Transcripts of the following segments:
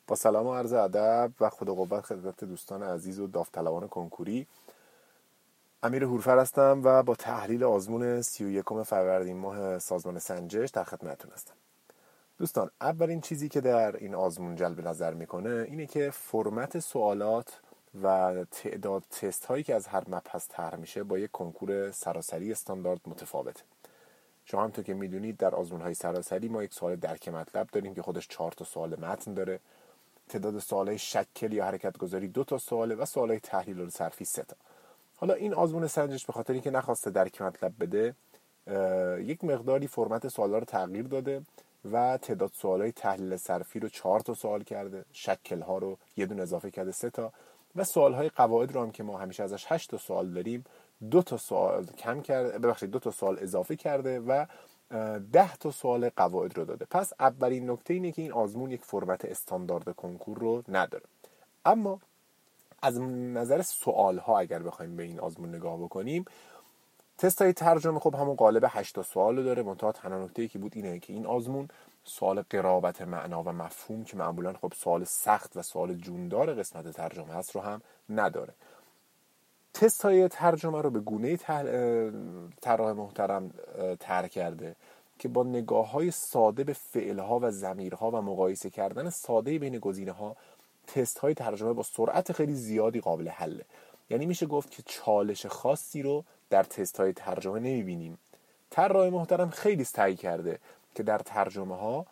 با سلام و عرض ادب و خدا قوت خدمت دوستان عزیز و داوطلبان کنکوری. امیر هورفر هستم و با تحلیل آزمون 31 فروردین ماه سازمان سنجش در خدمتتون هستم. دوستان، اولین چیزی که در این آزمون جلب نظر میکنه اینه که فرمت سوالات و تعداد تست هایی که از هر مبحث طرح میشه با یک کنکور سراسری استاندارد متفاوته. شما همونطور که میدونید در آزمون‌های سراسری ما یک سوال درک مطلب داریم که خودش 4 تا سوال متن داره. تعداد سوال‌های شکل یا حرکت گذاری 2 تا سواله و سوال‌های تحلیل و صرفی 3 تا. حالا این آزمون سنجش به خاطر اینکه نخواسته درک مطلب بده یک مقداری فرمت سوالا رو تغییر داده و تعداد سوال‌های تحلیل صرفی رو 4 تا سوال کرده، شکل‌ها رو یه دونه اضافه کرده 3 تا و سوال‌های قواعد رو هم که ما همیشه ازش 8 تا سوال داریم 2 تا سوال کم کرده، 2 تا سوال اضافه کرده و 10 تا سوال قواعد رو داده. پس اولین نکته اینه که این آزمون یک فرمت استاندارد کنکور رو نداره. اما از نظر سوال ها اگر بخوایم به این آزمون نگاه بکنیم، تست های ترجمه خب همون قالب 8 تا سوال رو داره. منتها تنها نکته‌ای که بود اینه که این آزمون سوال قرابت معنا و مفهوم که معمولا خب سوال سخت و سوال جوندار قسمت ترجمه هست رو هم نداره. تست های ترجمه رو به گونه‌ای طراح محترم طرح کرده که با نگاه های ساده به فعل ها و ضمیر ها و مقایسه کردن ساده بین گزینه ها، تست های ترجمه با سرعت خیلی زیادی قابل حله. یعنی میشه گفت که چالش خاصی رو در تست های ترجمه نمیبینیم. طراح محترم خیلی سعی کرده که در ترجمه ها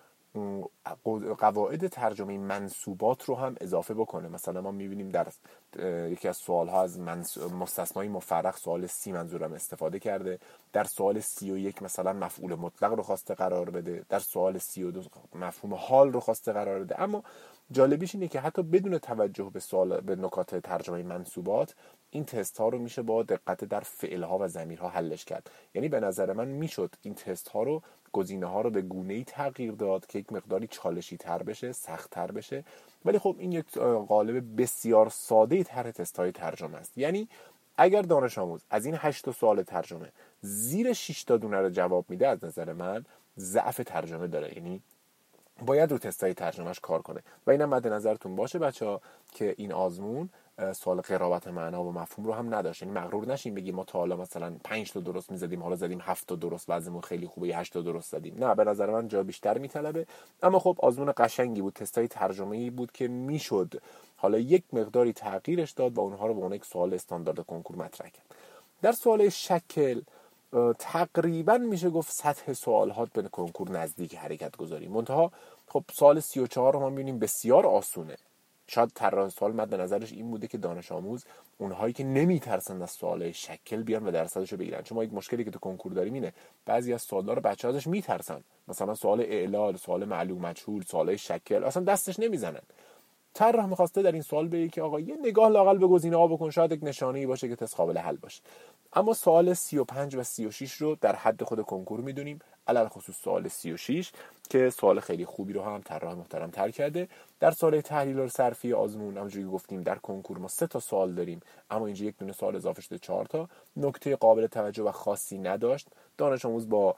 قواعد ترجمه منسوبات رو هم اضافه بکنه. مثلا ما میبینیم در یکی از سوال ها از مستثنای مفرق سوال 30 منظورم استفاده کرده. در سوال 31 مثلا مفعول مطلق رو خواسته قرار بده، در سوال 32 مفهوم حال رو خواسته قرار بده. اما جالبیش اینه که حتی بدون توجه به نکات ترجمه منسوبات، این تست ها رو میشه با دقت در فعل ها و ضمیر ها حلش کرد. یعنی به نظر من میشد این تست ها رو، گزینه ها رو به گونه‌ای تغییر داد که یک مقداری چالشی تر بشه، سخت تر بشه. ولی خب این یک قالب بسیار ساده طرح تست های ترجمه است. یعنی اگر دانش آموز از این 8 سوال ترجمه زیر 6 تا دونه رو جواب میده، از نظر من ضعف ترجمه داره. یعنی باید رو تستای ترجمهش کار کنه و اینم مد نظرتون باشه بچه‌ها که این آزمون سوال قرابت معنا و مفهوم رو هم نداشت. یعنی مغرور نشیم بگیم ما تا حالا مثلا 5 تا درست می‌زدیم، حالا زدیم 7 تا درست، وضعمون خیلی خوبه 8 تا درست زدیم. نه، به نظر من جا بیشتر میطلبه. اما خب آزمون قشنگی بود، تستای ترجمه‌ای بود که میشد حالا یک مقداری تغییرش داد و اونها رو به عنوان یک سوال استاندارد کنکور مطرح کرد. در سوال شکل تقریبا میشه گفت سطح سوالات به کنکور نزدیک حرکت گذاری. منتها خب سال 34 رو ما میبینیم بسیار آسونه. شاید طراح سوال مد نظرش این بوده که دانش آموز اونهایی که نمیترسن از سوال شکل بیان و درصدشو بگیرن. چون ما یک مشکلی که تو کنکور داریم اینه، بعضی از سوالا رو بچه‌ها ازش میترسن. مثلا سوال اعلال، سوال معلوم مجهول، سوال شکل اصلا دستش نمیزنن. طراح می‌خواسته در این سوال بگه که آقا یه نگاه لااقل به گزینه‌ها بکن، شاید یک نشانه‌ای باشه که تست قابل حل باشه. اما سوال 35 و 36 رو در حد خود کنکور میدونیم، علل خصوص سوال 36 که سوال خیلی خوبی رو هم طراح محترم طرح کرده. در سوال تحلیل و صرفی آزمون همونجوری که گفتیم در کنکور ما 3 تا سوال داریم، اما اینجا یک دونه سوال اضافه شده 4 تا. نکته قابل توجه و خاصی نداشت. دانش آموز با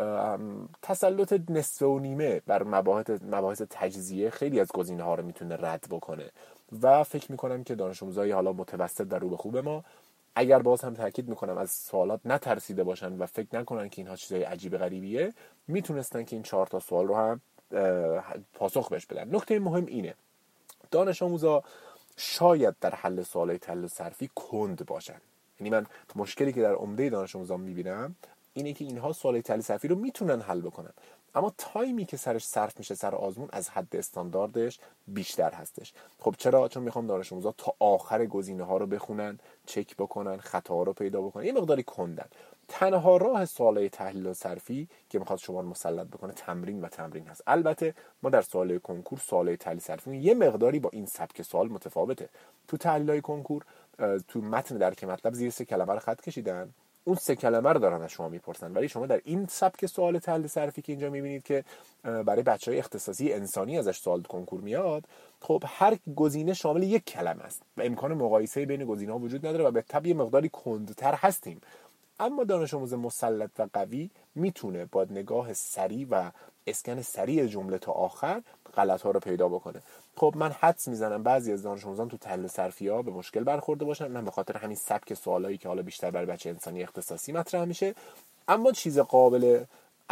تسلط نصف و نیمه بر مباحث تجزیه خیلی از گزینه ها رو میتونه رد بکنه و فکر میکنم که دانش آموزای حالا متوسط در رو به خوب ما، اگر باز هم تاکید میکنم از سوالات نترسیده باشن و فکر نکنن که اینها چیزای عجیب غریبیه، میتونستن که این 4 تا سوال رو هم پاسخ بهش بدن. نکته مهم اینه دانش آموزا شاید در حل سوالای تحلیل صرفی کند باشن. یعنی من مشکلی که در عمده دانش آموزان میبینم اینه که اینها سوال تحلیل صرفی رو میتونن حل بکنن، اما تایمی که سرش صرف میشه سر آزمون از حد استانداردش بیشتر هستش. خب چرا؟ چون میخوام دانش آموزا تا آخر گزینه ها رو بخونن، چک بکنن، خطا رو پیدا بکنن، یه مقداری کندن. تنها راه سوالای تحلیل و صرفی که میخواد شما رو مسلط بکنه تمرین و تمرین هست. البته ما در سوالای کنکور سوالای تحلیل صرفی یه مقداری با این سبک سوال متفاوته. تو تحلیلای کنکور تو متن درک مطلب زیر 3 کلمه رو خط کشیدن، اون 3 کلمه رو دارن از شما میپرسن. ولی شما در این سبک سوال تحلیل صرفی که اینجا میبینید که برای بچهای اختصاصی انسانی ازش سوال کنکور میاد، خب هر گزینه شامل 1 کلمه است و امکان مقایسه بین گزینه‌ها وجود نداره و به طبع مقداری کندتر هستیم. اما دانش آموز مسلط و قوی میتونه با نگاه سریع و اسکن سریع جمله تا آخر غلط‌ها رو پیدا بکنه. خب من حدس میزنم بعضی از دانش آموزان تو تحلیل صرفی‌ها به مشکل برخورده باشن، من به خاطر همین سبک سوالایی که حالا بیشتر برای بچه انسانی اختصاصی مطرح میشه. اما چیز قابل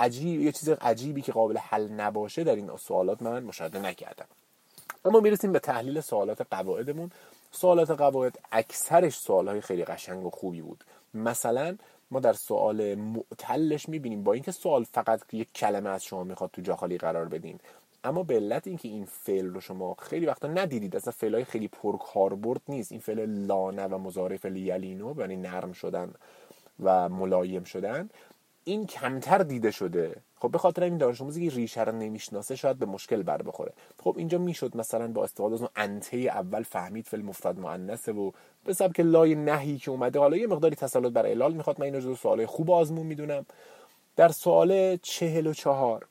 عجیبی که قابل حل نباشه در این سوالات من مشاهده نکردم. اما میرسیم به تحلیل سوالات قواعدمون. سوالات قواعد اکثرش سوالهای خیلی قشنگ و خوبی بود. مثلا ما در سوال معتلش میبینیم با اینکه سوال فقط یک کلمه از شما میخواد تو جا خالی قرار بدین، اما به علت اینکه این فعل رو شما خیلی وقتا ندیدید، اصلا فعلای خیلی پرکاربرد نیست، این فعل لانه و مضارع فعل یلینو یعنی نرم شدن و ملایم شدن، این کمتر دیده شده. خب به خاطر این دانش آموزی که ریشه رو نمیشناسه شاید به مشکل بر بخوره. خب اینجا میشد مثلا با استفاده از اون انته اول فهمید فعل مفرد مؤنثه و به سبب که لای نهی که اومده حالا یه مقداری تسلط بر علال میخواد، من اینو جزو سوالای خوب آزمون میدونم. در سوال 44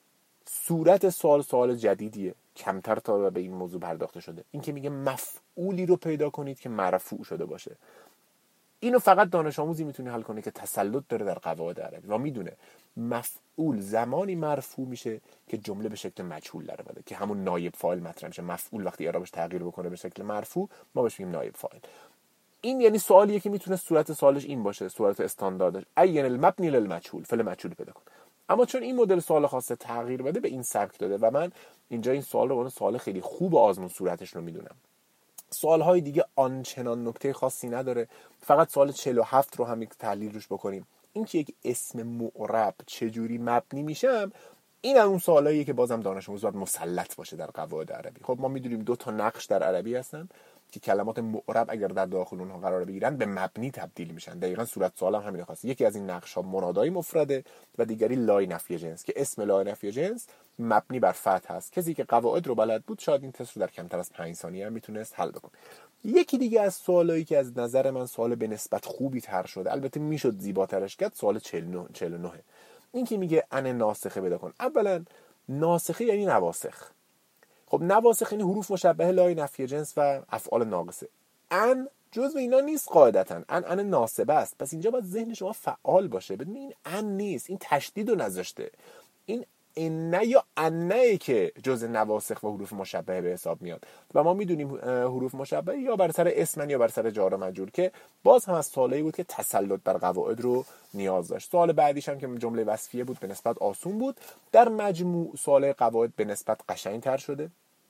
صورت سوال جدیدیه، کمتر تا به این موضوع پرداخته شده. این که میگه مفعولی رو پیدا کنید که مرفوع شده باشه. اینو فقط دانش آموزی میتونه حل کنه که تسلط داره در قواعد عربی و میدونه مفعول زمانی مرفوع میشه که جمله به شکل مجهول در اومده، که همون نایب فاعل مطرح میشه. مفعول وقتی اعرابش تغییر بکنه به شکل مرفوع ما بهش میگیم نایب فاعل. این یعنی سوالیه که میتونه صورت سوالش این باشه، صورت استانداردش عین المبنی للمجهول، فعل مجهول پیدا کن. اما چون این مدل سوال خاصه تغییر بده به این سبک داده و من اینجا این سوال رو اون سوال خیلی خوب آزمون صورتش رو میدونم. سوال‌های دیگه آنچنان نکته خاصی نداره. فقط سوال 47 رو هم یک تحلیل روش بکنیم. این که یک اسم معرب چجوری مبنی میشم، این اون سوالاییه که بازم دانش آموز باید مسلط باشه در قواعد عربی. خب ما میدونیم 2 تا نقش در عربی هستن که کلمات معرب اگر در داخل اونها قرار بگیرن به مبنی تبدیل میشن. دقیقاً صورت سوال هم همین خاصه. یکی از این نقش ها منادای مفرده و دیگری لای نفی جنس که اسم لای نفی جنس مبنی بر فتح هست. کسی که قواعد رو بلد بود شاید این تست رو در کمتر از 5 ثانیه هم میتونست حل بکنه. یکی دیگه از سوالایی که از نظر من سوال به نسبت خوبی تر شده، البته میشد زیباترش کرد، سوال 49. این که میگه ان ناسخه پیدا کن. اولا ناسخه یعنی نواسخ. خب نواسخ یعنی حروف مشبهه لای نفی جنس و افعال ناقصه. ان جزء اینا نیست قاعدتا، ان ناسبه است. پس اینجا باید ذهن شما فعال باشه، بدون این ان نیست، این تشدید رو نذاشته. این انه یا انه که جزء نواسخ و حروف مشبهه به حساب میاد و ما میدونیم حروف مشبهه یا بر سر اسمن یا بر سر جار و مجرور، که باز هم از سوالایی بود که تسلط بر قواعد رو نیاز داشت. سوال بعدیش هم که جمله وصفیه بود به نسبت آسون بود. در مجموع سوال قواعد به نسبت قشنگ‌تر شده.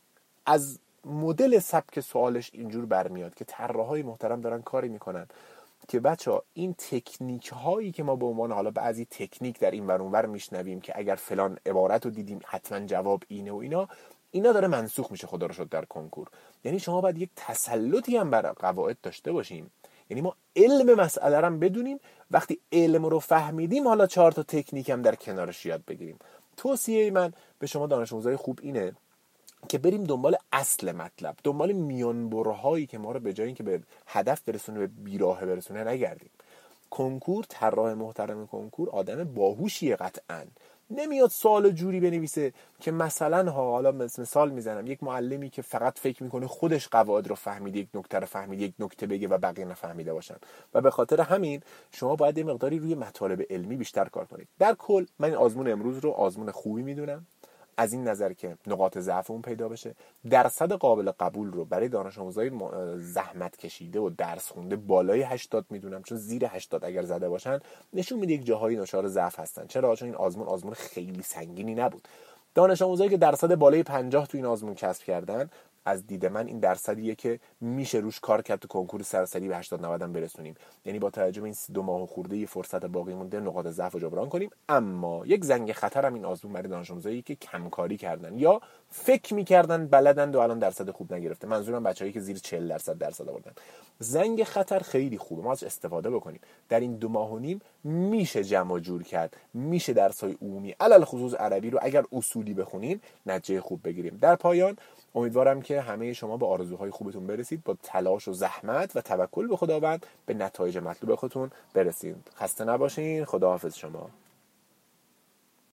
از مدل سبک سوالش اینجور برمیاد که طراحای محترم دارن کاری میکنن که بچه‌ها این تکنیک هایی که ما به عنوان حالا بعضی تکنیک در این ور اونور میشنویم که اگر فلان عبارت رو دیدیم حتما جواب اینه و اینا داره منسوخ میشه خدا رو شد در کنکور. یعنی شما باید یک تسلطی هم بر قواعد داشته باشیم، یعنی ما علم مسئله رو بدونیم. وقتی علم رو فهمیدیم حالا 4 تا تکنیک هم در کنارش یاد بگیریم. توصیه من به شما دانش آموزای خوب اینه که بریم دنبال اصل مطلب، دنبال میانبرهایی که ما رو به جای اینکه به هدف برسونه به بیراهه برسونه نگردیم. کنکور، طراح محترم کنکور آدم باهوشیه قطعاً. نمیاد سوال جوری بنویسه که مثلا حالا مثال میزنم یک معلمی که فقط فکر میکنه خودش قواعد رو فهمیده، یک نکته رو فهمیده، یک نکته بگه و بقیه نفهمیده باشن و به خاطر همین شما باید یه مقداری روی مطالب علمی بیشتر کار کنید. در کل من این آزمون امروز رو آزمون خوبی میدونم، از این نظر که نقاط ضعف اون پیدا بشه. درصد قابل قبول رو برای دانش آموزای زحمت کشیده و درس خونده بالای 80 میدونم، چون زیر 80 اگر زده باشن نشون میده یک جاهایی نشار ضعف هستن. چرا؟ چون این آزمون خیلی سنگینی نبود. دانش آموزایی که درصد بالای 50 تو این آزمون کسب کردن، از دید من این درصدیه که میشه روش کار کرد تو کنکور سرسری به 80 90 برسونیم. یعنی با توجه به این 2 ماه خورده یه فرصت باقی مونده نقاط ضعف رو جبران کنیم. اما یک زنگ خطر هم این آزمون برای دانش آموزایی که کمکاری کردن یا فکر می‌کردن بلدن و الان درصد خوب نگرفته، منظورم بچه‌هایی که زیر 40% درصد آوردن. زنگ خطر خیلی خوبه، ما ازش استفاده بکنیم. در این 2 ماه و نیم میشه جمع و جور کرد، میشه درس‌های عمومی علل خصوص عربی رو اگر اصولی بخونیم نتیجه خوب بگیریم. در پایان امیدوارم که همه شما به آرزوهای خوبتون برسید، با تلاش و زحمت و توکل به خداوند به نتایج مطلوب خودتون برسید. خسته نباشین. خداحافظ شما.